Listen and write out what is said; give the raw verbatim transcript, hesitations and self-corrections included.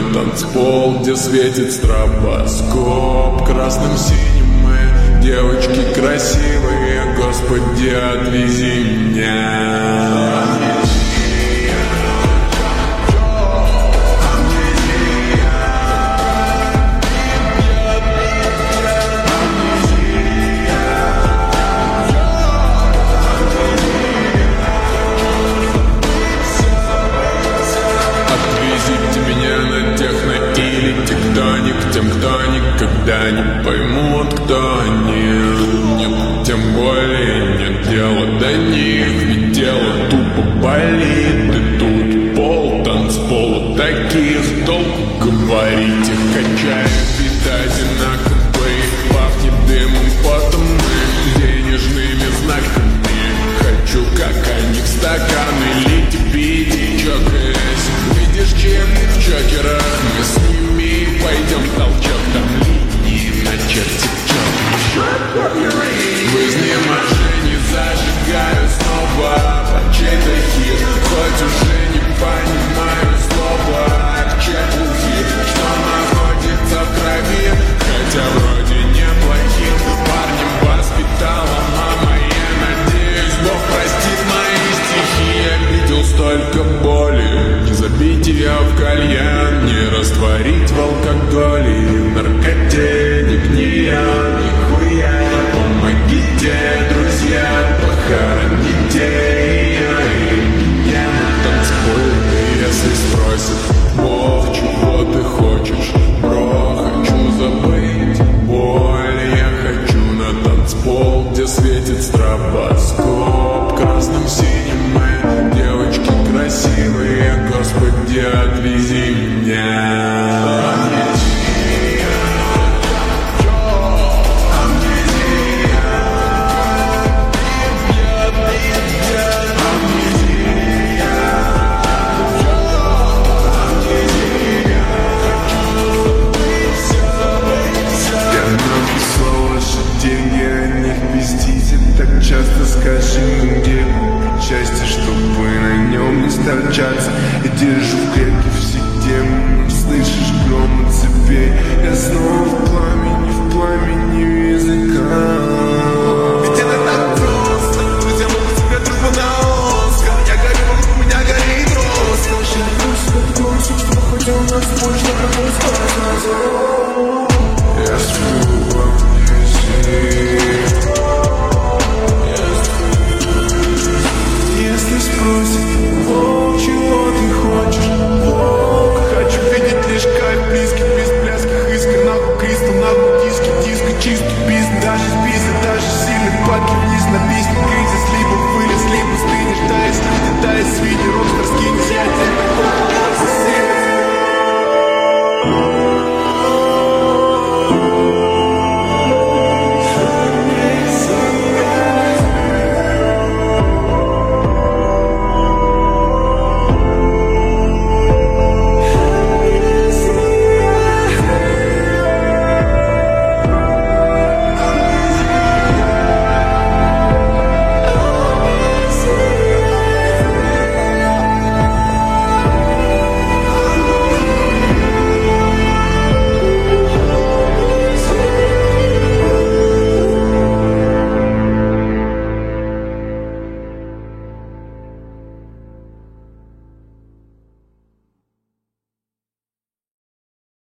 на танцпол, где светит стробоскоп. Красным, синим мы, девочки красивые, Господи, отвези меня. Тем, кто никогда не поймут, кто они. Нет, тем более нет дела до них, ведь тело тупо болит. И тут пол танцпола таких, толку говорить их качает. Ведь одинаково и пахнет дымом, потом мы денежными знаками. Хочу, как они, в стаканы лить и пить и чокаясь. Видишь, чем в чокерах мы с ними пойдем толчок, там линии начертит чёрт. В изнеможении зажигаю снова под чей-то хит, хоть уже не понимаю слова от чепухи, что находится в крови, хотя вроде неплохим парнем воспитала мама. Я надеюсь, Бог простит мои стихи. Я видел столько боли, не забить ее в кальян, не растворить в алкоголе, в наркоте, ни гния, нихуя. Помогите, друзья, похороните ее и меня на танцполе. Если спросят, Бог, чего ты хочешь, бро, хочу забыть боль. Я хочу на танцпол, где светит стробоскоп. Красным, синим мы, девочки красивые, Господи, отвези меня. Часто скажи, где счастье, чтобы на нем не сторчаться. Я держу в клетке все демоны, слышишь гром от цепей. Я снова в пламени, в пламени языка. Ведь это так просто, друзья могут себе трубу на Оскар. Я горю, вокруг меня горит роскошь. Я просто, как все, что хотел нас больше, как он сказал.